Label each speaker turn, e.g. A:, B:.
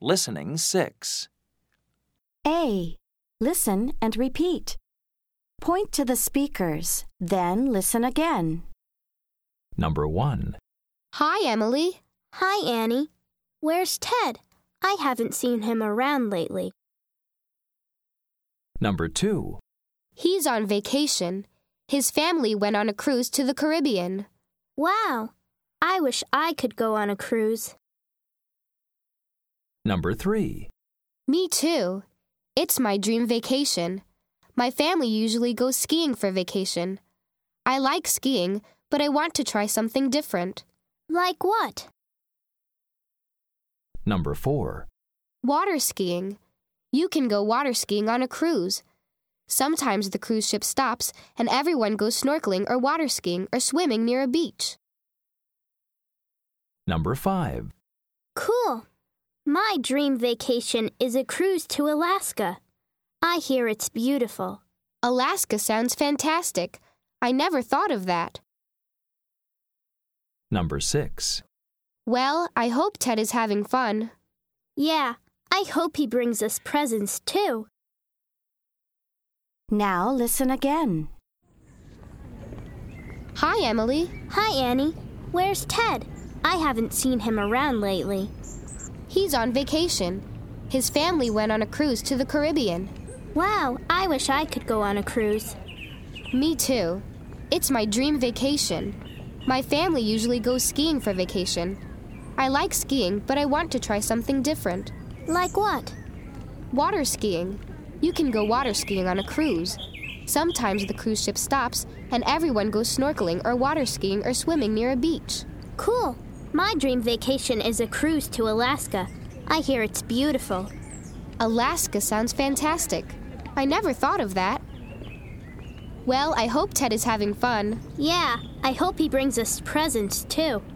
A: Listening 6.
B: A. Listen and repeat. Point to the speakers, then listen again.
A: Number 1.
C: Hi, Emily.
D: Hi, Annie. Where's Ted? I haven't seen him around lately.
A: Number 2.
C: He's on vacation. His family went on a cruise to the Caribbean.
D: Wow! I wish I could go on a cruise.
A: Number 3.
C: Me too. It's my dream vacation. My family usually goes skiing for vacation. I like skiing, but I want to try something different.
D: Like what?
A: Number 4.
C: Water skiing. You can go water skiing on a cruise. Sometimes the cruise ship stops and everyone goes snorkeling or water skiing or swimming near a beach.
A: Number 5.
D: Cool! My dream vacation is a cruise to Alaska. I hear it's beautiful.
C: Alaska sounds fantastic. I never thought of that.
A: Number 6.
C: Well, I hope Ted is having fun.
D: Yeah, I hope he brings us presents too.
B: Now listen again.
C: Hi, Emily.
D: Hi, Annie. Where's Ted? I haven't seen him around lately.
C: He's on vacation. His family went on a cruise to the Caribbean.
D: Wow, I wish I could go on a cruise.
C: Me too. It's my dream vacation. My family usually goes skiing for vacation. I like skiing, but I want to try something different.
D: Like what?
C: Water skiing. You can go water skiing on a cruise. Sometimes the cruise ship stops and everyone goes snorkeling or water skiing or swimming near a beach.
D: Cool. My dream vacation is a cruise to Alaska. I hear it's beautiful.
C: Alaska sounds fantastic. I never thought of that. Well, I hope Ted is having fun.
D: Yeah, I hope he brings us presents too.